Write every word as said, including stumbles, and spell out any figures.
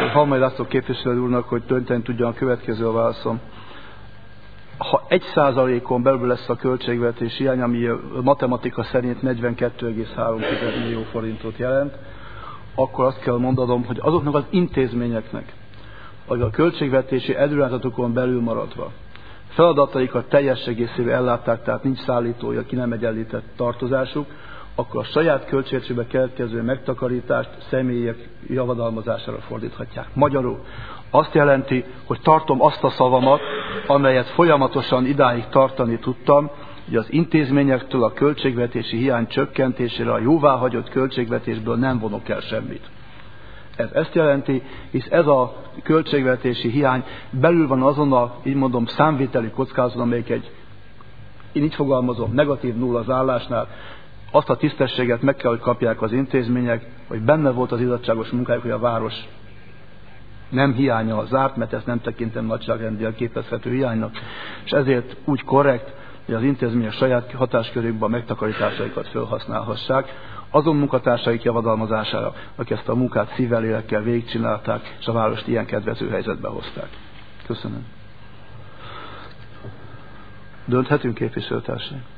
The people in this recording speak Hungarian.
Halmai László képviselő úrnak, hogy dönteni tudjon, a következő a válaszom. Ha egy százalékon belül lesz a költségvetés hiány, ami a matematika szerint negyvenkettő egész három millió forintot jelent, akkor azt kell mondanom, hogy azoknak az intézményeknek, akik a költségvetési előirányzatokon belül maradva feladataikat teljes egészével ellátták, tehát nincs szállítója, ki nem egyenlített tartozásuk, akkor a saját költségvetésbe keletkező megtakarítást személyek javadalmazására fordíthatják. Magyarul azt jelenti, hogy tartom azt a szavamat, amelyet folyamatosan idáig tartani tudtam, hogy az intézményektől a költségvetési hiány csökkentésére a jóváhagyott költségvetésből nem vonok el semmit. Ez ezt jelenti, hisz ez a költségvetési hiány belül van azon a, így mondom, számviteli kockázat, amelyik egy, én így fogalmazom, negatív nulla az állásnál, azt a tisztességet meg kell, hogy kapják az intézmények, hogy benne volt az izzadságos munkájuk, hogy a város nem hiánya zárt, mert ezt nem tekintem nagyságrendileg képezhető hiánynak, és ezért úgy korrekt, hogy az intézmények saját hatáskörükben a megtakarításaikat felhasználhassák, azon munkatársaik javadalmazására, akik ezt a munkát szívvel, lélekkel végigcsinálták, és a várost ilyen kedvező helyzetbe hozták. Köszönöm. Dönthetünk, képviselőtársaim?